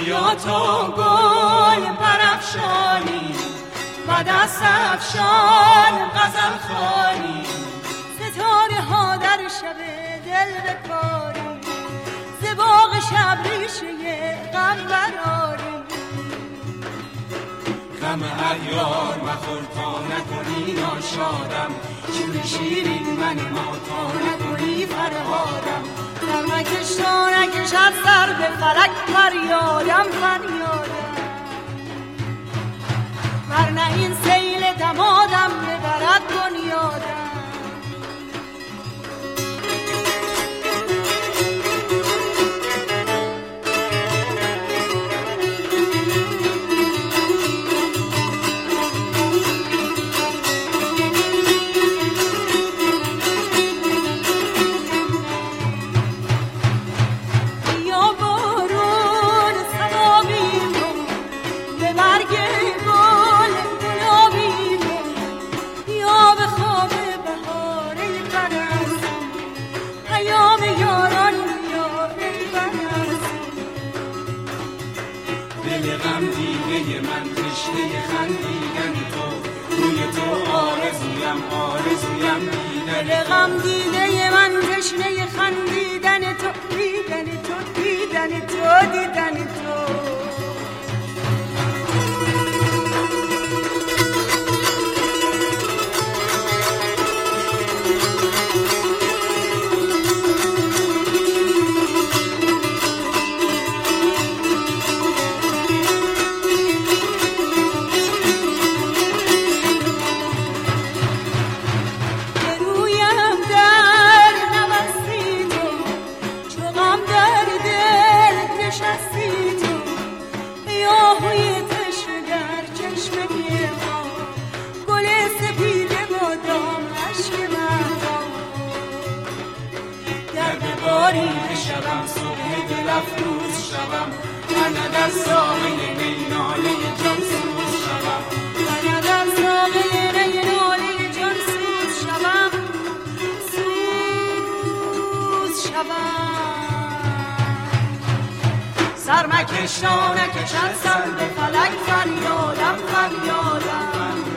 بیا تا گل برافشانی و دست افشان غزل خوانی، ستاره ها در شب دل بکاری، ز باغ شب ریشه غم براری. غم عیار مخور تا نکنی ناشادم، چون شیرین من ما تا نکنی فرهادم. سر نکش تا نکش از سر به فلک فریادم فریادم، ورنه این سیل دمادم ببرد بنیادم. غم دیده من تشنه خندیدن تو، دیدن تو، دیدن تو، دیدن تو. شبم صبح دل افروز شبم، من در ساقه نی ناله جان سوز شبم، من در ساقه نی ناله جان سوز شبم، سوز شبم. سر مکش تا نکشد سر به فلک فریادم فریادم.